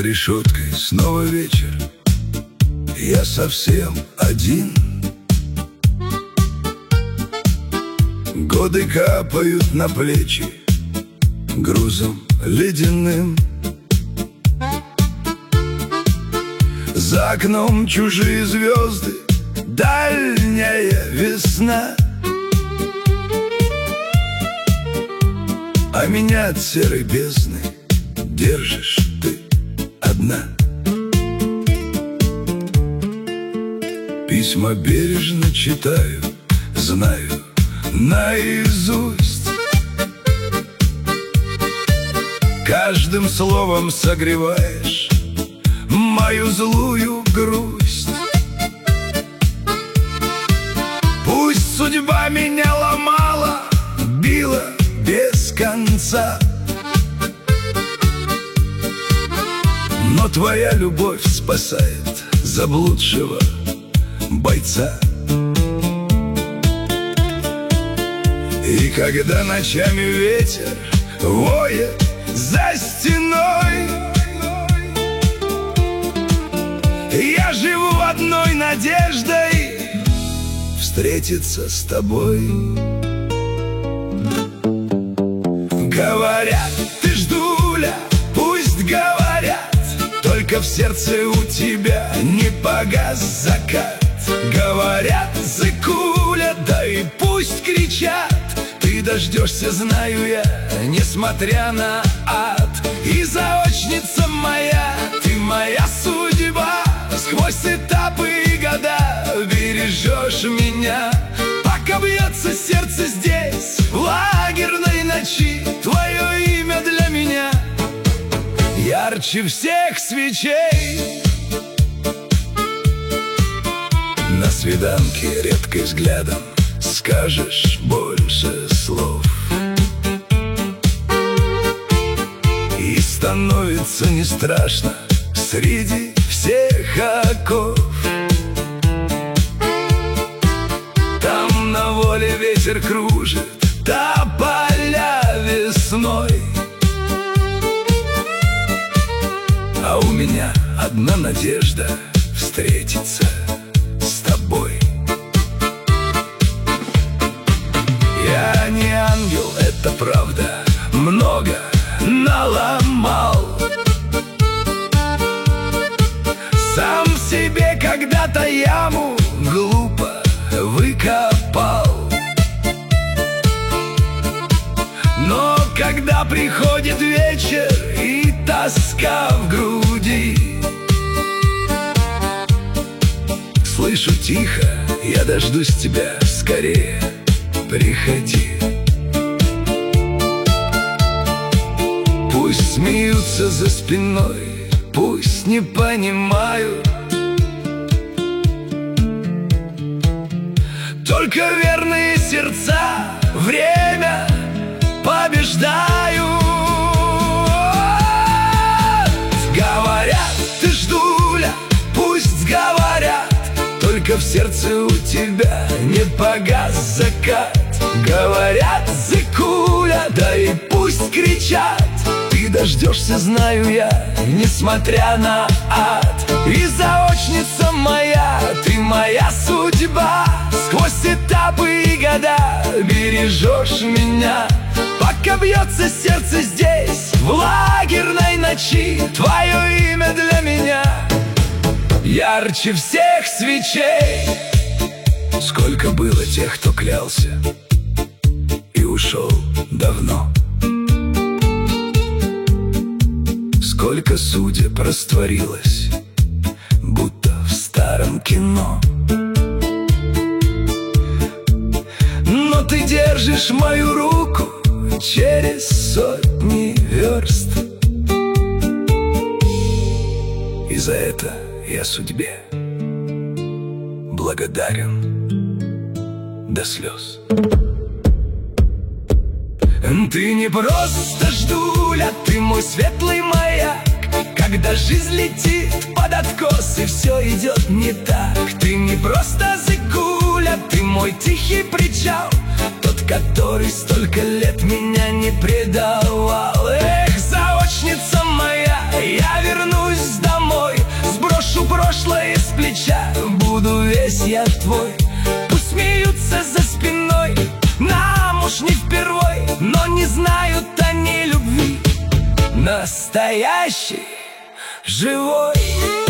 решеткой снова вечер, я совсем один. Годы капают на плечи грузом ледяным. За окном чужие звезды, дальняя весна, а меня от серой бездны держишь ты одна. Письма бережно читаю, знаю наизусть. Каждым словом согреваешь мою злую грусть. Пусть судьба меня ломала, била без конца, но твоя любовь спасает заблудшего бойца. И когда ночами ветер воет за стеной, я живу одной надеждой встретиться с тобой. Говорят, ты ждуля, пусть говорят, только в сердце у тебя не погас закат. Говорят, зыкуля, да и пусть кричат, ты дождешься, знаю я, несмотря на ад. И заочница моя, ты моя судьба, сквозь этапы и года бережешь меня. Пока бьется сердце здесь, в лагерной ночи, твое имя для меня ярче всех свечей. На свиданке редко взглядом скажешь больше слов, и становится не страшно среди всех оков. Там на воле ветер кружит тополя весной, а у меня одна надежда встретиться с тобой. Я не ангел, это правда, много наломал. Сам себе когда-то яму глупо выкопал. Но когда приходит вечер и тоска в груди, слышу тихо, я дождусь тебя, скорее приходи. Пусть смеются за спиной, пусть не понимают, только верные сердца время побеждают. Говорят, ты ждуля, пусть говорят, только в сердце у тебя не погас закат. Говорят, зыкуля, да и пусть кричат, ты дождешься, знаю я, несмотря на ад. И заочница моя, ты моя судьба, сквозь этапы и года бережешь меня. Пока бьется сердце здесь, в лагерной ночи, твое имя для меня ярче всех свечей. Сколько было тех, кто клялся и ушел давно, сколько судеб растворилось, будто в старом кино. Но ты держишь мою руку через сотни верст, и за это я судьбе благодарен до слез. Ты не просто ждуля, ты мой светлый маяк. Когда жизнь летит под откос и все идет не так, ты не просто зыкуля, ты мой тихий причал, тот, который столько лет меня не предавал. Эх, заочница моя, я вернусь плеча, буду весь я твой. Пусть смеются за спиной, нам уж не впервой, но не знают они любви настоящей, живой.